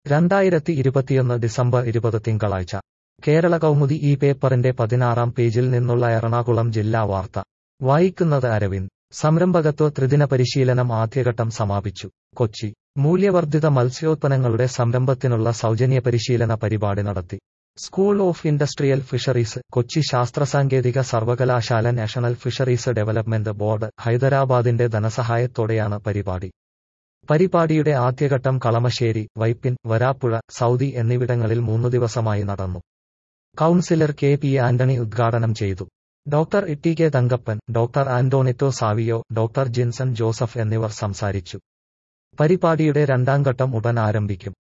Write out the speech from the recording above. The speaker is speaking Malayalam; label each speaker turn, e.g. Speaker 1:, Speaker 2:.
Speaker 1: 2021 ഡിസംബർ 20 തിങ്കളാഴ്ച കേരള കൗമുദി ഈ പേപ്പറിന്റെ 16-ാം പേജിൽ നിന്നുള്ള എറണാകുളം ജില്ലാ വാർത്ത വായിക്കുന്നത് അരവിന്ദ്. സംരംഭകത്വ ത്രിദിന പരിശീലനം ആദ്യഘട്ടം സമാപിച്ചു. കൊച്ചി. മൂല്യവർദ്ധിത മത്സ്യോത്പന്നങ്ങളുടെ സംരംഭത്തിനുള്ള സൗജന്യ പരിശീലന പരിപാടി നടത്തി. School of industrial fisheries, Kochi ശാസ്ത്രസാങ്കേതിക സർവകലാശാല, നാഷണൽ ഫിഷറീസ് ഡെവലപ്മെന്റ് ബോർഡ്, ഹൈദരാബാദിന്റെ ധനസഹായത്തോടെയാണ് പരിപാടി. പരിപാടിയുടെ ആദ്യഘട്ടം കളമശ്ശേരി, വൈപ്പിൻ, വരാപ്പുഴ, സൗദി എന്നിവിടങ്ങളിൽ 3 ദിവസമായി നടന്നു. കൗൺസിലർ കെ പി ആന്റണി ഉദ്ഘാടനം ചെയ്തു. Doctor T K Thankappan, doctor Antonito Savio, doctor Jinson Joseph എന്നിവർ സംസാരിച്ചു. പരിപാടിയുടെ 2ാം ഘട്ടം ഉടൻ ആരംഭിക്കും.